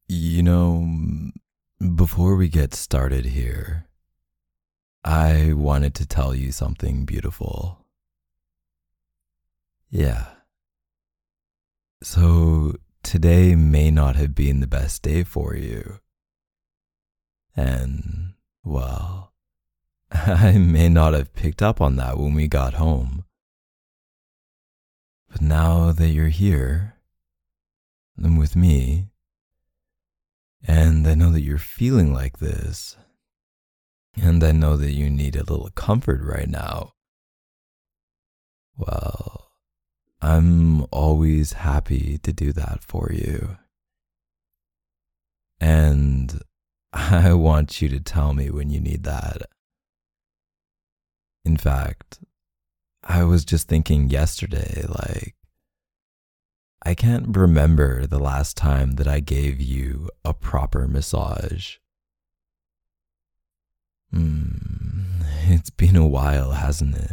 You know, before we get started here, I wanted to tell you something beautiful. Yeah. So, today may not have been the best day for you. And, well, I may not have picked up on that when we got home. But now that you're here, and with me, and I know that you're feeling like this, and I know that you need a little comfort right now, well, I'm always happy to do that for you. And I want you to tell me when you need that. In fact, I was just thinking yesterday, I can't remember the last time that I gave you a proper massage. It's been a while, hasn't it?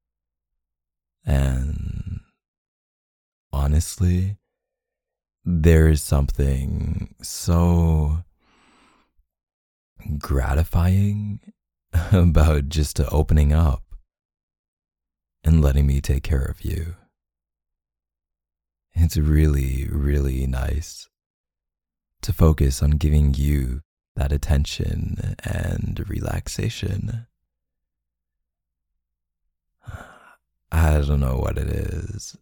And honestly, there is something so gratifying about just opening up and letting me take care of you. It's really, really nice to focus on giving you that attention and relaxation. I don't know what it is.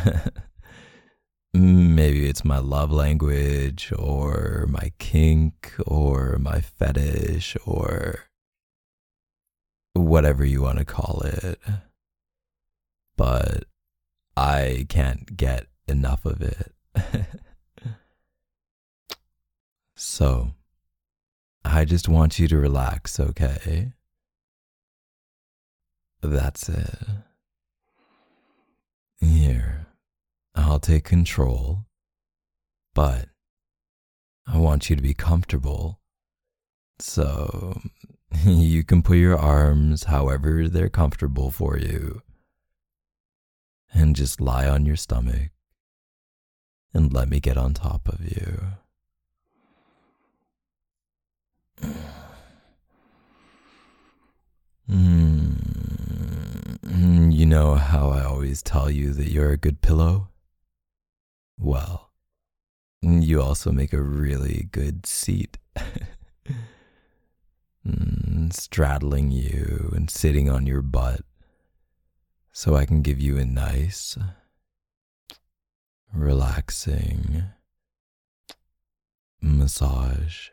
Maybe it's my love language or my kink or my fetish or whatever you want to call it. But I can't get enough of it. So, I just want you to relax, okay? That's it. Here, I'll take control, but I want you to be comfortable. So, you can put your arms however they're comfortable for you and just lie on your stomach and let me get on top of you. You know how I always tell you that you're a good pillow? Well, you also make a really good seat. Straddling you and sitting on your butt so I can give you a nice, relaxing massage.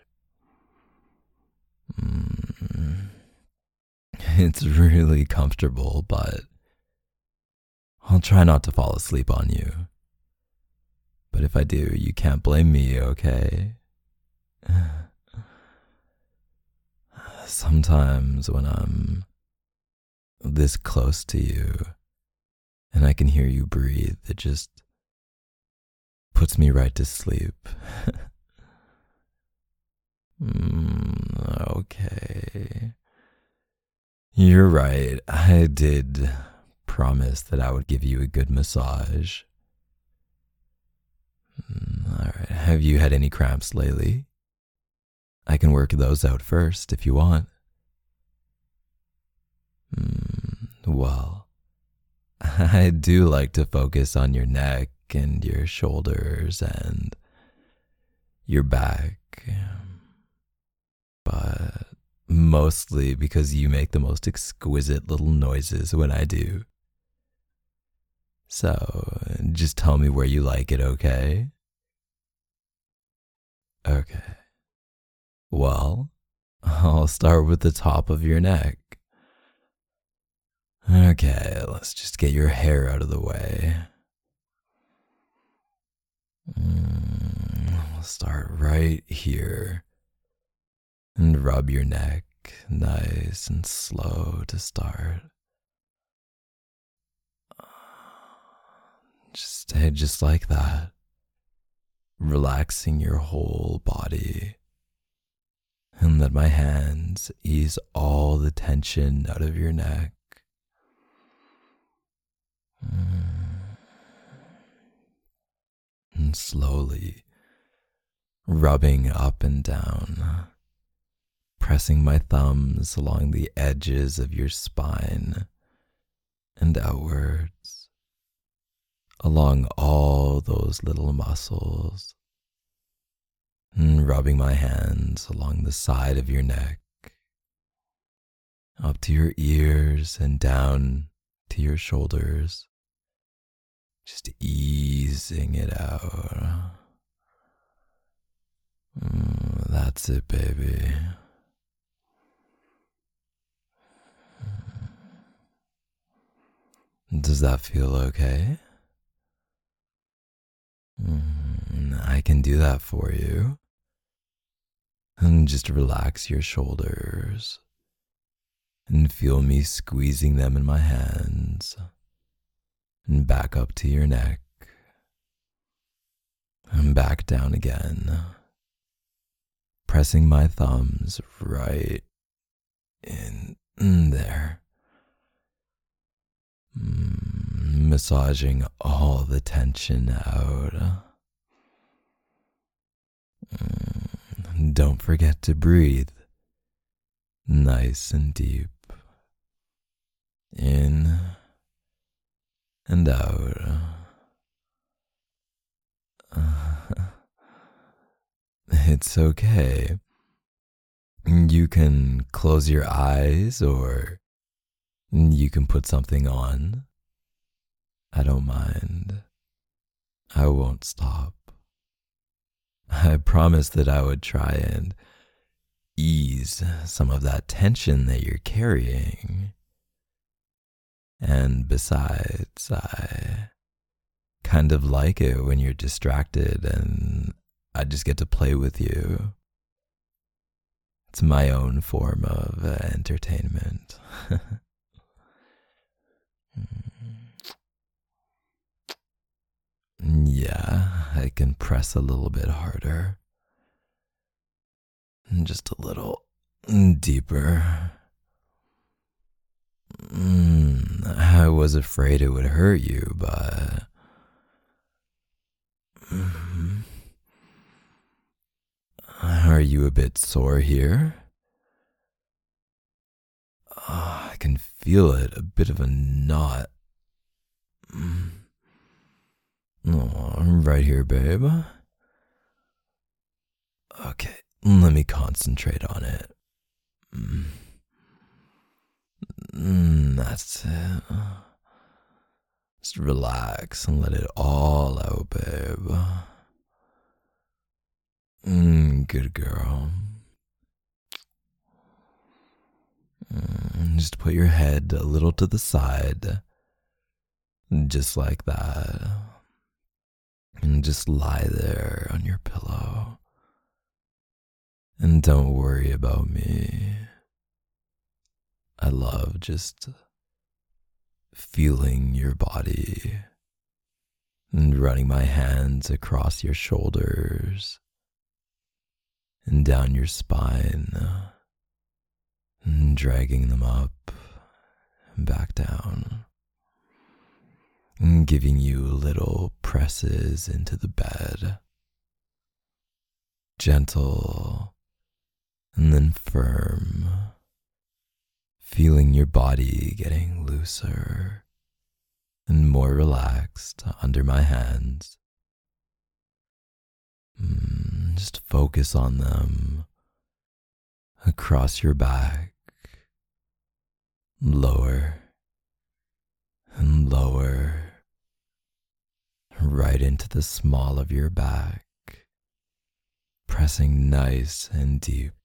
It's really comfortable, but I'll try not to fall asleep on you. But if I do, you can't blame me, okay? Sometimes when I'm this close to you and I can hear you breathe, it just puts me right to sleep. Okay. You're right. I did promise that I would give you a good massage. All right. Have you had any cramps lately? I can work those out first if you want. Well, I do like to focus on your neck and your shoulders and your back, but mostly because you make the most exquisite little noises when I do. So, just tell me where you like it, okay? Okay. Well, I'll start with the top of your neck. Okay, let's just get your hair out of the way. We'll start right here and rub your neck nice and slow to start. Just stay just like that, relaxing your whole body. And let my hands ease all the tension out of your neck. And slowly rubbing up and down, pressing my thumbs along the edges of your spine and outwards, along all those little muscles, and rubbing my hands along the side of your neck, up to your ears and down to your shoulders, just easing it out. That's it, baby. Does that feel okay? I can do that for you. And just relax your shoulders and feel me squeezing them in my hands and back up to your neck and back down again, pressing my thumbs right in there, massaging all the tension out. Don't forget to breathe nice and deep, in and out. It's okay. You can close your eyes or you can put something on. I don't mind. I won't stop. I promised that I would try and ease some of that tension that you're carrying. And besides, I kind of like it when you're distracted and I just get to play with you. It's my own form of entertainment. Yeah, I can press a little bit harder. Just a little deeper. I was afraid it would hurt you, but are you a bit sore here? I can feel it, a bit of a knot. Right here, babe. Okay, let me concentrate on it. That's it. Just relax and let it all out, babe. Good girl. Just put your head a little to the side, just like that. And just lie there on your pillow. And don't worry about me. I love just feeling your body and running my hands across your shoulders and down your spine and dragging them up and back down and giving you little presses into the bed, gentle and then firm, feeling your body getting looser and more relaxed under my hands. Just focus on them across your back, lower and lower, right into the small of your back, pressing nice and deep.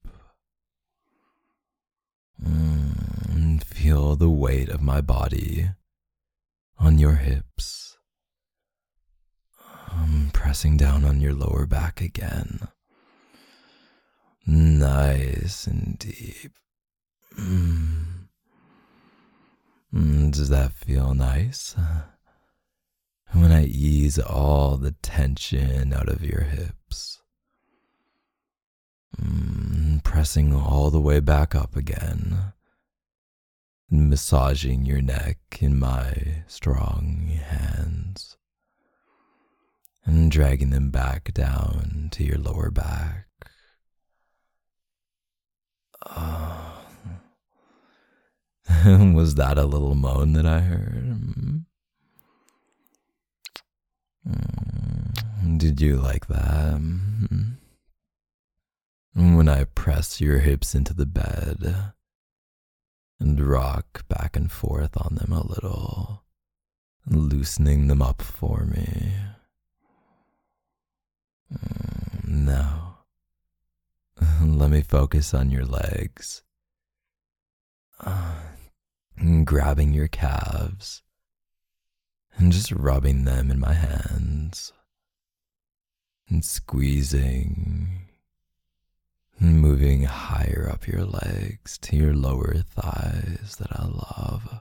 And feel the weight of my body on your hips. I'm pressing down on your lower back again. Nice and deep. Does that feel nice? When I ease all the tension out of your hips. Pressing all the way back up again. Massaging your neck in my strong hands. and dragging them back down to your lower back. Was that a little moan that I heard? Did you like that? When I press your hips into the bed and rock back and forth on them a little, loosening them up for me. Now, let me focus on your legs. Grabbing your calves and just rubbing them in my hands and squeezing and moving higher up your legs to your lower thighs that I love.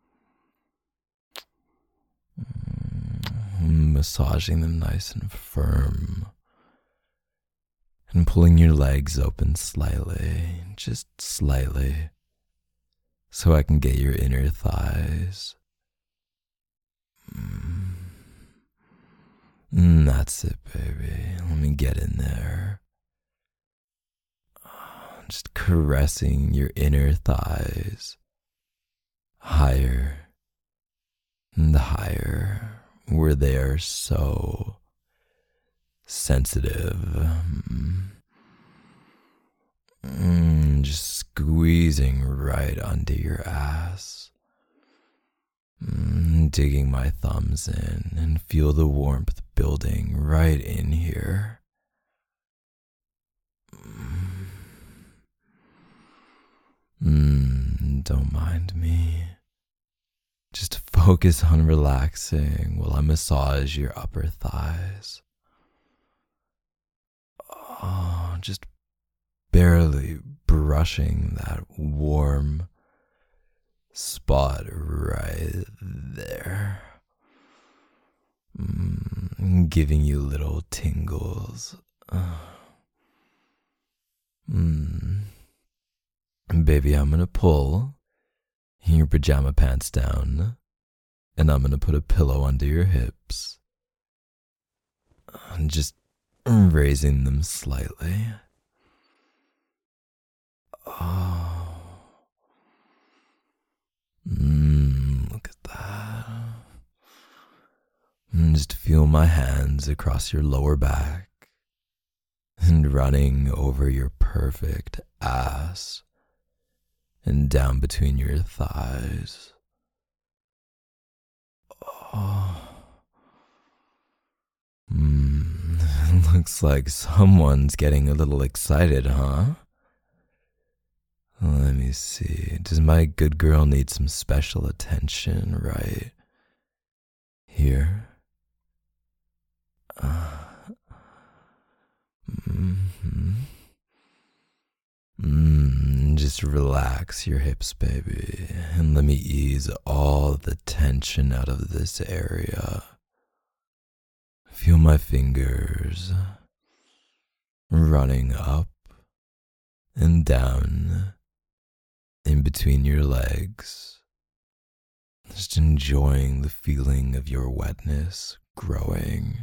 Massaging them nice and firm and pulling your legs open slightly, just slightly, so I can get your inner thighs. That's it, baby. Let me get in there. Just caressing your inner thighs higher and higher, where they are so sensitive. Just squeezing right under your ass. Digging my thumbs in and feel the warmth building right in here. Don't mind me. Just focus on relaxing while I massage your upper thighs. Just barely brushing that warm spot right there. Giving you little tingles. Baby, I'm gonna pull your pajama pants down and I'm gonna put a pillow under your hips. Just raising them slightly. Look at that. Just feel my hands across your lower back and running over your perfect ass and down between your thighs. Looks like someone's getting a little excited, huh? Let me see. Does my good girl need some special attention right here? Just relax your hips, baby, and let me ease all the tension out of this area. Feel my fingers running up and down in between your legs, just enjoying the feeling of your wetness growing.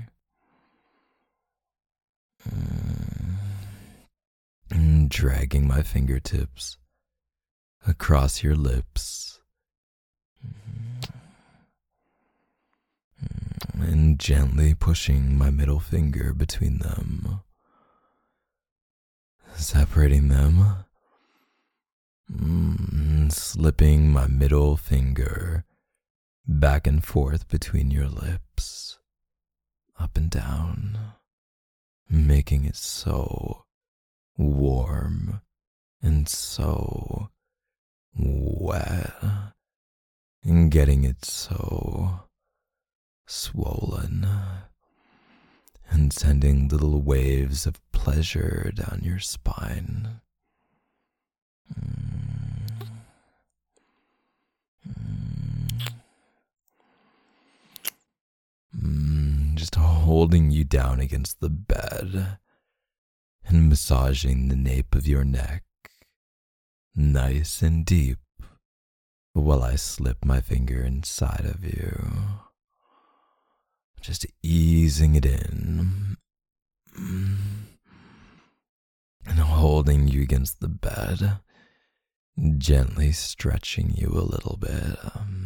Dragging my fingertips across your lips and gently pushing my middle finger between them, separating them, slipping my middle finger back and forth between your lips, up and down, making it so warm and so wet, and getting it so swollen, and sending little waves of pleasure down your spine. Just holding you down against the bed and massaging the nape of your neck nice and deep while I slip my finger inside of you, just easing it in and holding you against the bed, gently stretching you a little bit.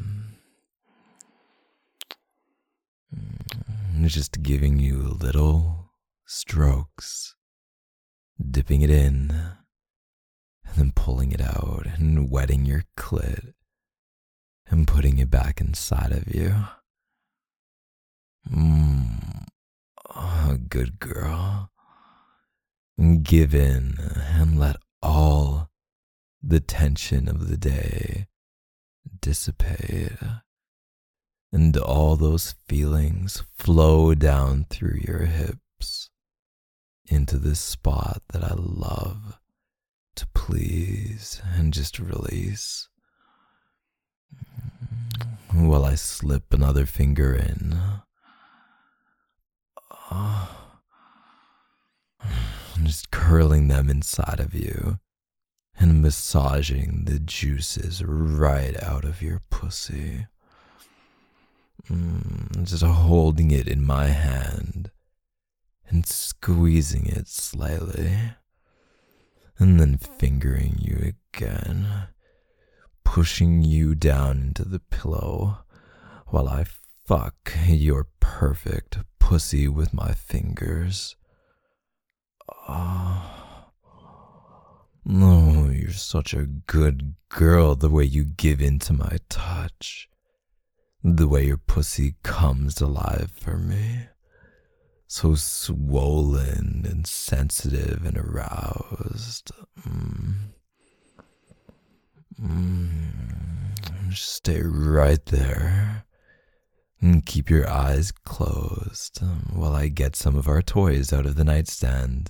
Just giving you little strokes, dipping it in, and then pulling it out and wetting your clit and putting it back inside of you. Oh, good girl. Give in and let all the tension of the day dissipate, and all those feelings flow down through your hips into this spot that I love to please and just release. While I slip another finger in, just curling them inside of you and massaging the juices right out of your pussy. Just holding it in my hand and squeezing it slightly, and then fingering you again, pushing you down into the pillow while I fuck your perfect pussy with my fingers. Oh, you're such a good girl, the way you give in to my touch. The way your pussy comes alive for me. So swollen and sensitive and aroused. Just stay right there and keep your eyes closed while I get some of our toys out of the nightstand.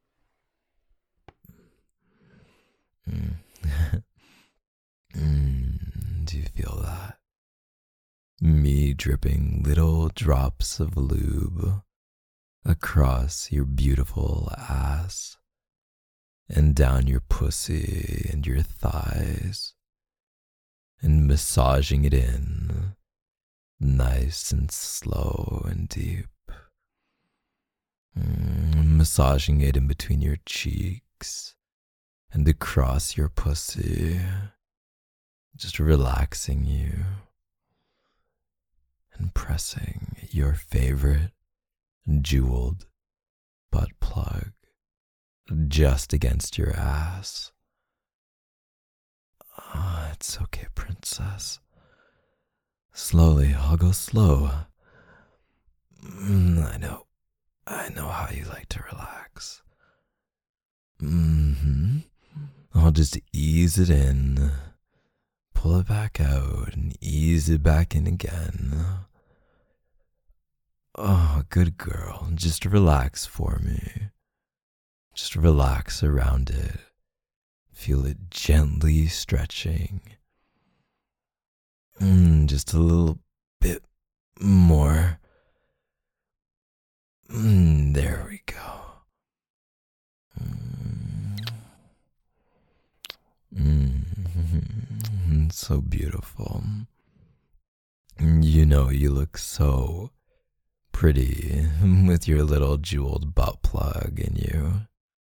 Do you feel that? Me dripping little drops of lube across your beautiful ass and down your pussy and your thighs, and massaging it in nice and slow and deep. Massaging it in between your cheeks and across your pussy, just relaxing you and pressing your favorite jeweled butt plug just against your ass. It's okay, princess. Slowly, I'll go slow. I know how you like to relax. I'll just ease it in, pull it back out, and ease it back in again. Oh, good girl. Just relax for me. Just relax around it. Feel it gently stretching. Just a little bit more. There we go. So beautiful. You know, you look so pretty with your little jeweled butt plug in you.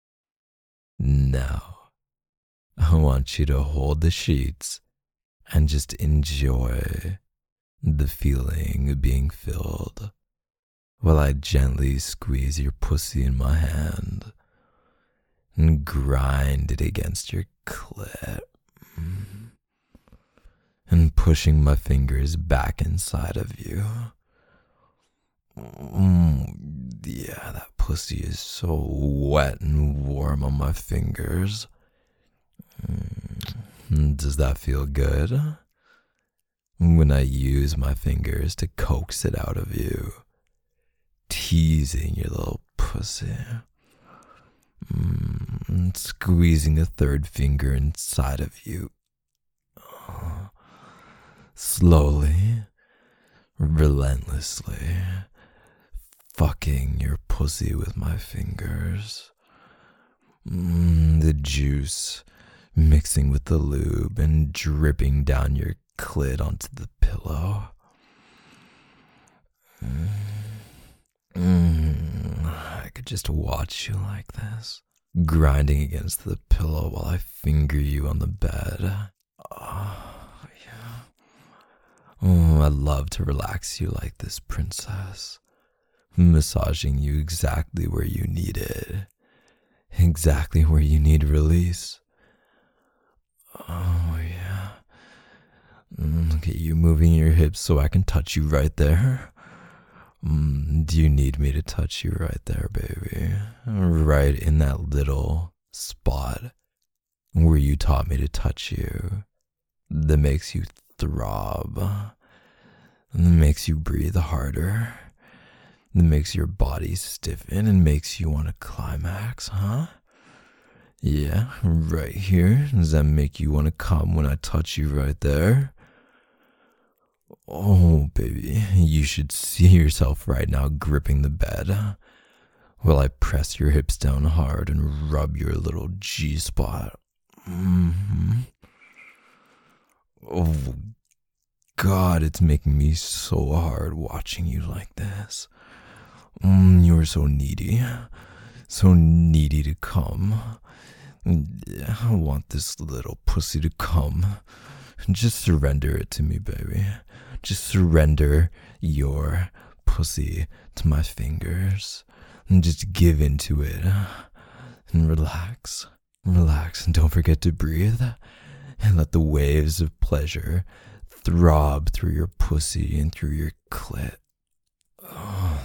Now, I want you to hold the sheets and just enjoy the feeling of being filled while I gently squeeze your pussy in my hand and grind it against your clit, and pushing my fingers back inside of you. Yeah, that pussy is so wet and warm on my fingers. Does that feel good? When I use my fingers to coax it out of you, teasing your little pussy, squeezing a third finger inside of you, slowly, relentlessly, fucking your pussy with my fingers. The juice mixing with the lube and dripping down your clit onto the pillow. I could just watch you like this, grinding against the pillow while I finger you on the bed. Oh, yeah. Oh, I'd love to relax you like this, princess. Massaging you exactly where you need it. Exactly where you need release. Oh, yeah. Look at you moving your hips so I can touch you right there. Do you need me to touch you right there, baby? Right in that little spot where you taught me to touch you. That makes you throb. That makes you breathe harder. That makes your body stiffen and makes you want to climax, huh? Yeah, right here. Does that make you want to come when I touch you right there? Oh, baby, you should see yourself right now gripping the bed while I press your hips down hard and rub your little G-spot. Oh, God, it's making me so hard watching you like this. You're so needy to come. I want this little pussy to come. Just surrender it to me, baby. Just surrender your pussy to my fingers. And just give into it. And relax. Relax and don't forget to breathe. And let the waves of pleasure throb through your pussy and through your clit. Oh.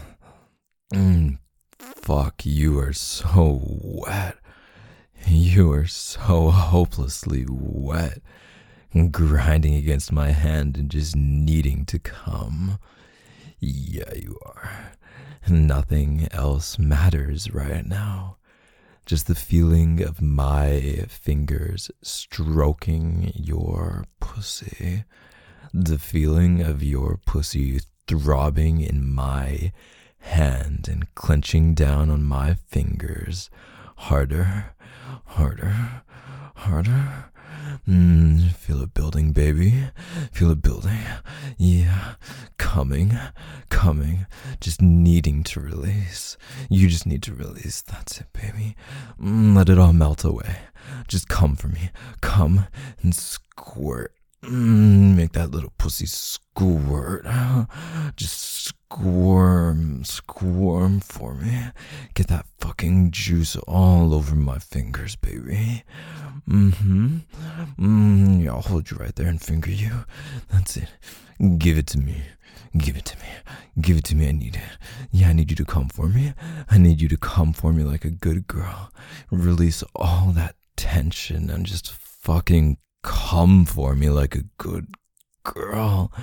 Fuck, you are so wet. You are so hopelessly wet. Grinding against my hand and just needing to come. Yeah, you are. Nothing else matters right now. Just the feeling of my fingers stroking your pussy. The feeling of your pussy throbbing in my hand and clenching down on my fingers. Harder, harder, harder. Feel it building, baby. Feel it building. Yeah, coming. Just needing to release. You just need to release. That's it, baby. Let it all melt away. Just come for me. Come and squirt. Make that little pussy squirt. Just squirm for me. Get that fucking juice all over my fingers, baby. Yeah, I'll hold you right there and finger you. That's it. Give it to me. Give it to me. Give it to me. I need it. Yeah, I need you to come for me. I need you to come for me like a good girl. Release all that tension and just fucking come for me like a good girl.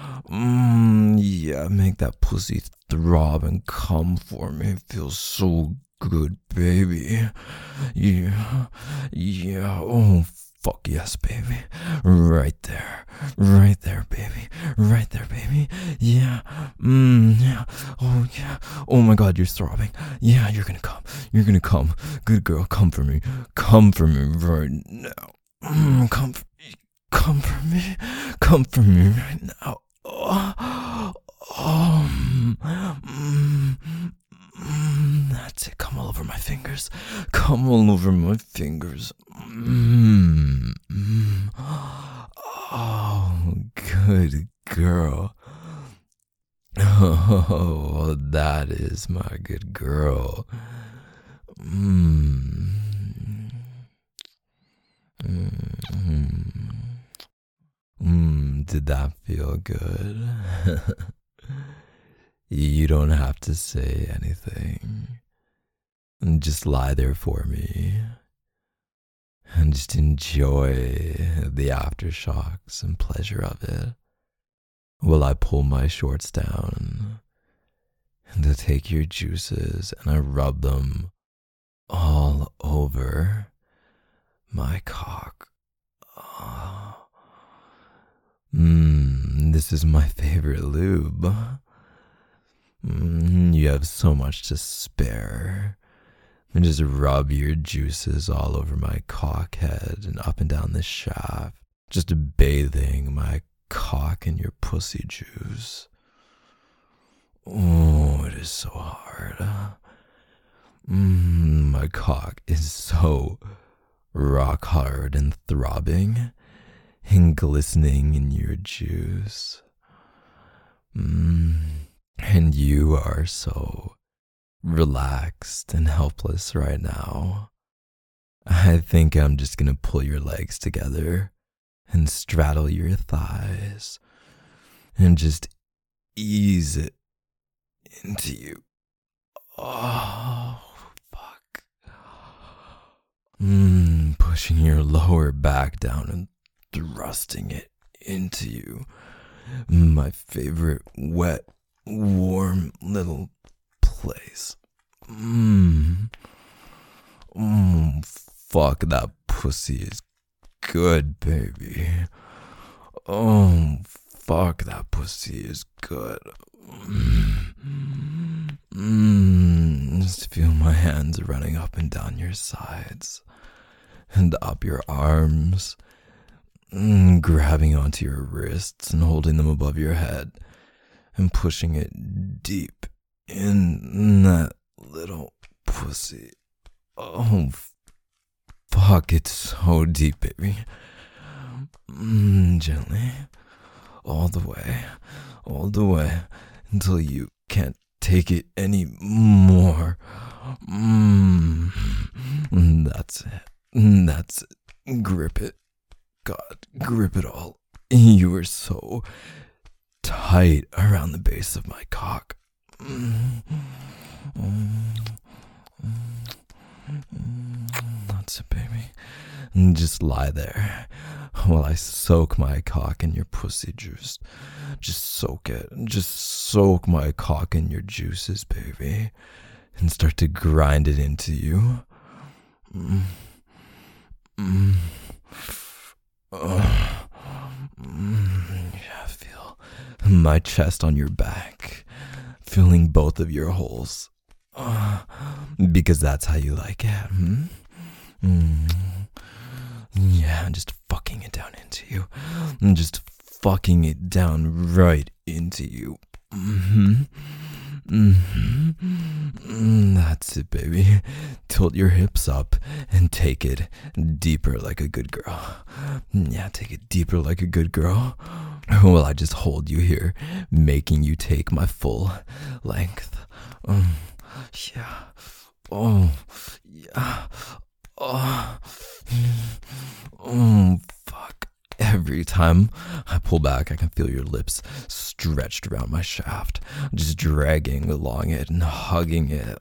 Yeah, make that pussy throb and come for me. It feels so good, baby. Yeah. Oh, fuck yes, baby. Right there, baby. Right there, baby. Yeah. Yeah. Oh, yeah. Oh my God, you're throbbing. Yeah, you're gonna come. You're gonna come. Good girl, come for me. Come for me right now. Come for me. Come for me right now. That's it. Come all over my fingers. Come all over my fingers. Oh, good girl. Oh, that is my good girl. Did that feel good? You don't have to say anything. Just lie there for me. And just enjoy the aftershocks and pleasure of it. While I pull my shorts down. And I take your juices and I rub them all over my cock. This is my favorite lube. You have so much to spare. And just rub your juices all over my cock head and up and down the shaft. Just bathing my cock in your pussy juice. Oh, it is so hard. My cock is so rock hard and throbbing and glistening in your juice. And you are so relaxed and helpless right now. I think I'm just gonna pull your legs together and straddle your thighs and just ease it into you. Oh, fuck. Pushing your lower back down and thrusting it into you. My favorite wet, warm little place. Fuck, that pussy is good, baby. Oh, fuck, that pussy is good. Just feel my hands running up and down your sides and up your arms, grabbing onto your wrists and holding them above your head and pushing it deep in that little pussy. Oh, fuck, it's so deep, baby. Gently, all the way, until you can't take it anymore. That's it. Grip it. God, grip it all. You are so tight around the base of my cock. That's it, baby. Just lie there while I soak my cock in your pussy juice. Just soak it. Just soak my cock in your juices, baby. And start to grind it into you. Yeah, feel my chest on your back. Feeling both of your holes. Because that's how you like it. Yeah, just fucking it down into you. Just fucking it down right into you. That's it, baby. Tilt your hips up and take it deeper like a good girl. Yeah, take it deeper like a good girl. Well, I just hold you here, making you take my full length. Yeah. Oh, yeah. Fuck. Every time I pull back, I can feel your lips stretched around my shaft, just dragging along it and hugging it.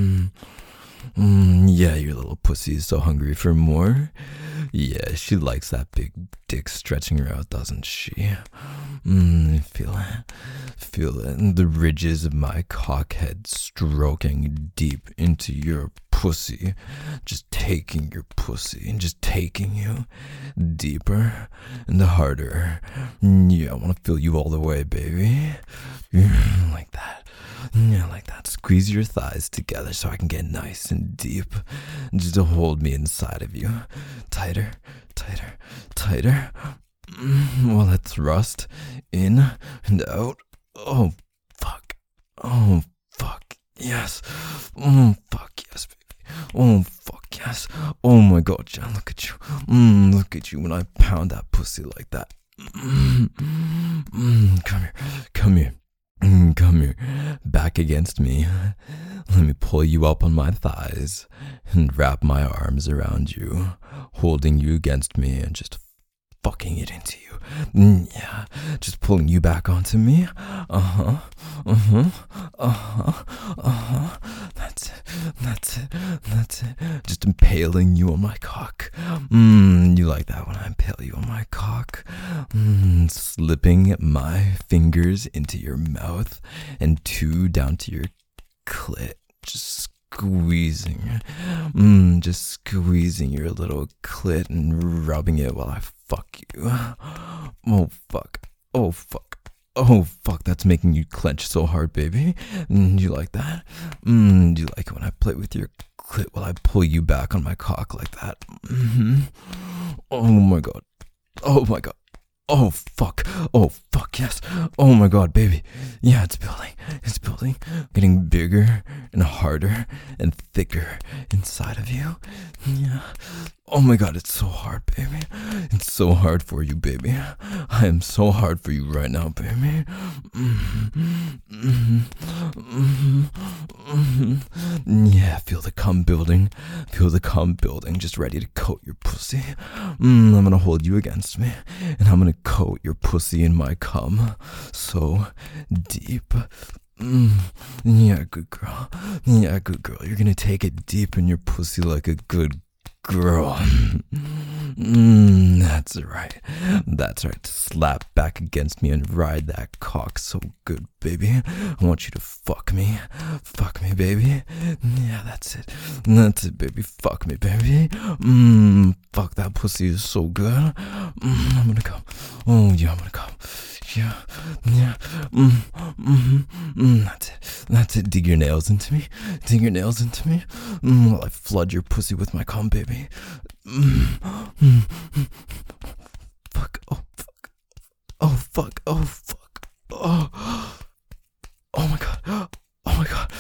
Yeah, your little pussy is so hungry for more. Yeah, she likes that big dick stretching her out, doesn't she? Feel it. Feel it. The ridges of my cockhead stroking deep into your pussy. Just taking your pussy and just taking you deeper and harder. Yeah, I want to feel you all the way, baby. Like that. Yeah, like that. Squeeze your thighs together so I can get nice and deep. Just to hold me inside of you. Tighter, tighter, tighter. While I thrust in and out. Oh, fuck. Oh, fuck. Yes. Fuck yes, baby. Oh, fuck yes. Oh my god, John, look at you. Look at you when I pound that pussy like that. Come here. Come here. Come here, back against me. Let me pull you up on my thighs and wrap my arms around you, holding you against me and just fucking it into you. Yeah, just pulling you back onto me. That's it. Just impaling you on my cock. You like that when I impale you on my cock? Slipping my fingers into your mouth and two down to your clit. Just squeezing your little clit and rubbing it while I fuck you. Oh fuck. Oh fuck. Oh fuck, that's making you clench so hard, baby. Do you like that? Do you like it when I play with your clit while I pull you back on my cock like that? Oh my god. Oh my god. Oh fuck. Oh fuck, yes. Oh my god, baby. Yeah, it's building. It's building. Getting bigger and harder and thicker inside of you. Yeah. Oh my god, it's so hard, baby. It's so hard for you, baby. I am so hard for you right now, baby. Yeah, feel the cum building. Feel the cum building, just ready to coat your pussy. I'm gonna hold you against me, and I'm gonna coat your pussy in my cum. So deep. Yeah, good girl. Yeah, good girl. You're gonna take it deep in your pussy like a good girl. That's right. That's right. Slap back against me and ride that cock so good, baby. I want you to fuck me. Fuck me, baby. Yeah, that's it. That's it, baby. Fuck me, baby. Fuck, that pussy is so good. I'm gonna come. Oh, yeah, I'm gonna come. Yeah, yeah. That's it. That's it. Dig your nails into me. Dig your nails into me. While I flood your pussy with my cum, baby. Fuck. Oh, fuck. Oh, fuck. Oh, fuck. Oh my god. Oh my god.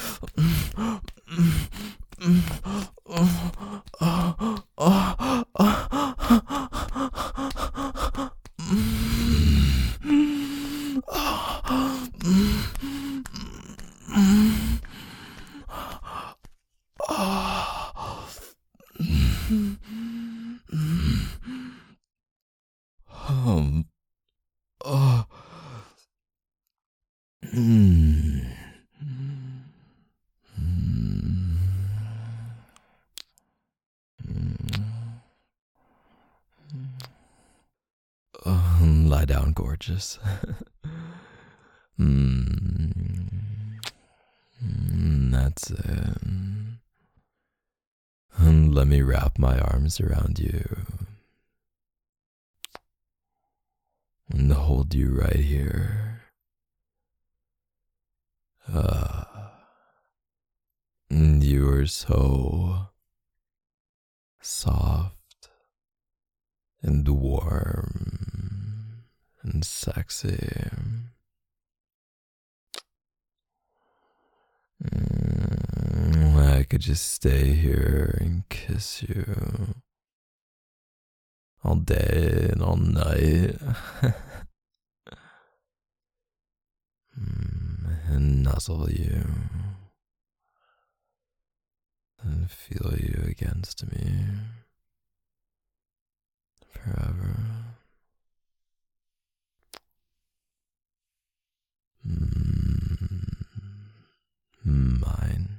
Um, oh, lie down, gorgeous. That's it. Let me wrap my arms around you and hold you right here. You are so soft and warm and sexy. I could just stay here and kiss you all day and all night. And nuzzle you and feel you against me forever. Mine.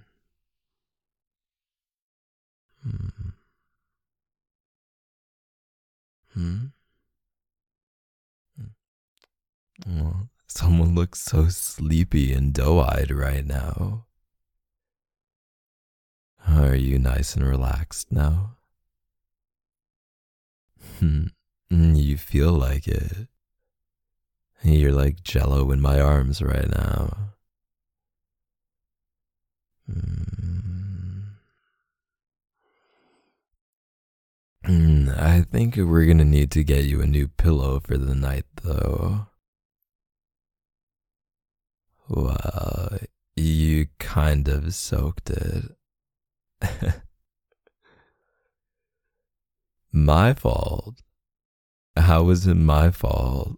Oh, someone looks so sleepy and doe-eyed right now. Are you nice and relaxed now? You feel like it. You're like Jello in my arms right now. I think we're gonna need to get you a new pillow for the night, though. Well, you kind of soaked it. My fault? How was it my fault?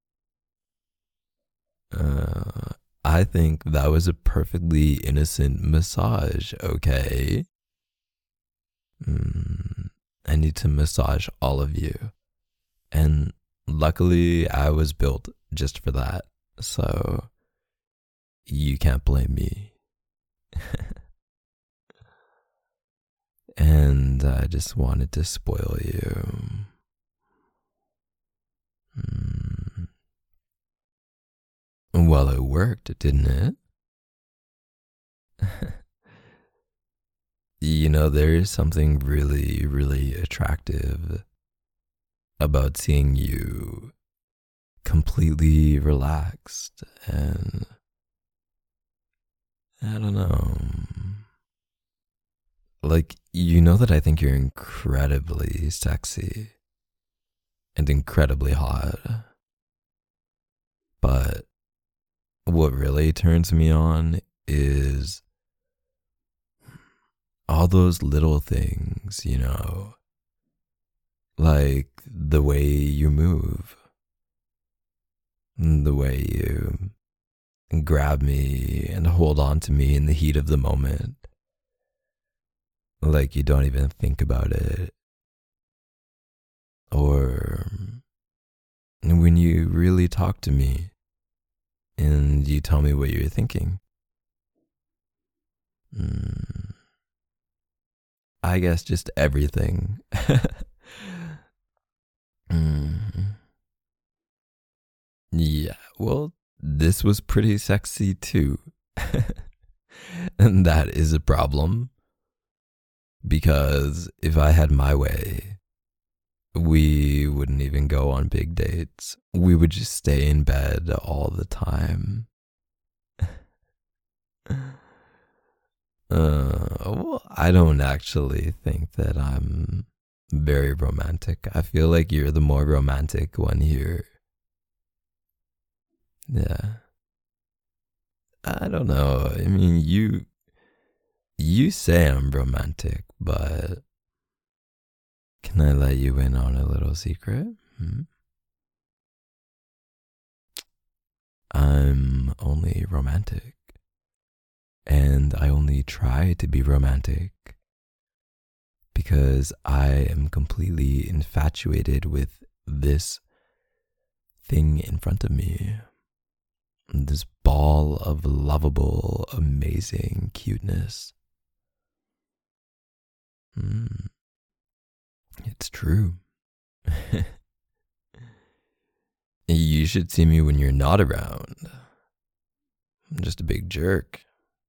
I think that was a perfectly innocent massage, okay? I need to massage all of you. And luckily, I was built just for that. So, you can't blame me. And I just wanted to spoil you. Well, it worked, didn't it? You know, there is something really, really attractive about seeing you completely relaxed and I don't know. Like, you know that I think you're incredibly sexy and incredibly hot. But what really turns me on is all those little things, like the way you move, the way you grab me and hold on to me in the heat of the moment, like you don't even think about it, or when you really talk to me and you tell me what you're thinking. I guess just everything. Yeah, well, this was pretty sexy too. And that is a problem because if I had my way, we wouldn't even go on big dates. We would just stay in bed all the time. Well, I don't actually think that I'm very romantic. I feel like you're the more romantic one here. Yeah. I don't know. I mean, you say I'm romantic, but can I let you in on a little secret? I'm only romantic. And I only try to be romantic because I am completely infatuated with this thing in front of me. This ball of lovable, amazing cuteness. It's true. You should see me when you're not around. I'm just a big jerk.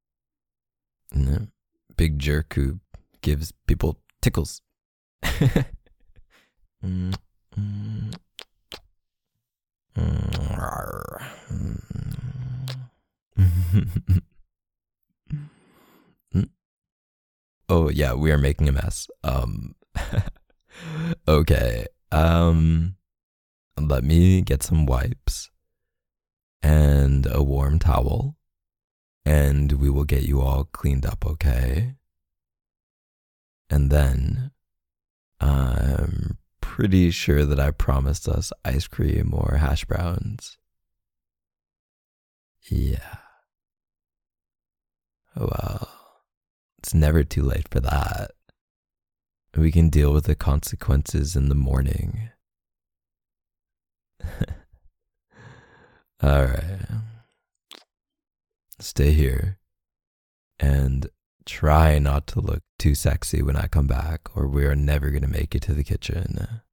Big jerk who gives people tickles. Oh yeah, we are making a mess. Okay. Let me get some wipes and a warm towel, and we will get you all cleaned up, okay? And then I'm pretty sure that I promised us ice cream or hash browns. Yeah. Well, it's never too late for that. We can deal with the consequences in the morning. All right. Stay here and try not to look too sexy when I come back, or we are never going to make it to the kitchen.